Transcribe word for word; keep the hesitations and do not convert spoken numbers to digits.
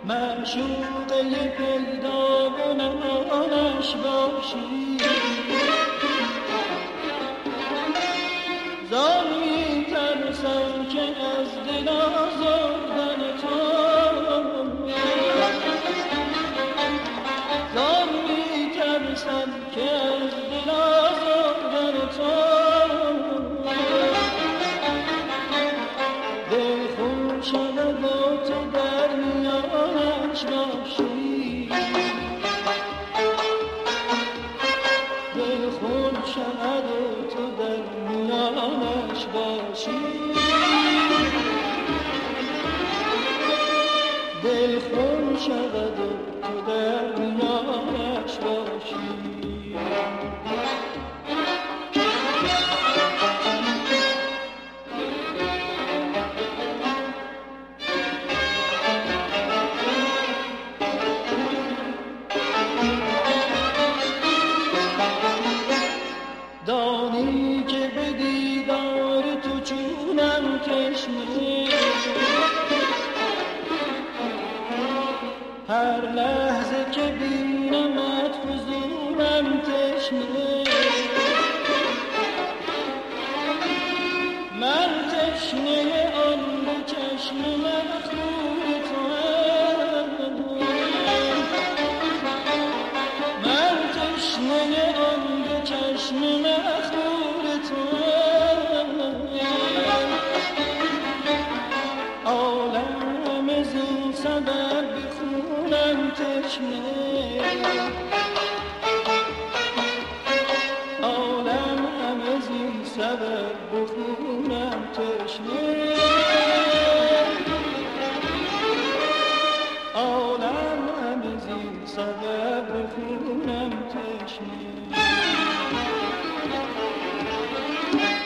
معشوقه پیدا و نمانش باشی. زان می ترسم که از دل آزردن تو، زان می ترسم که از دل آزردن تو، دل خون شود و تو در میانش باشی. دل خون شود و تو در میانش باشی. دل خون شود و تو در میانش باشی. دانی که به دیدار تو چونم تشنه، هر لحظه که بینمت فزونم تشنه. من تشنه آن به چشم مخمور توام، من تشنه آن به چشم مخمور توام. عالم از این سبب خونم تشنه، عالم هم از این سبب بخونم تشنه، عالم هم از این سبب بخونم تشنه.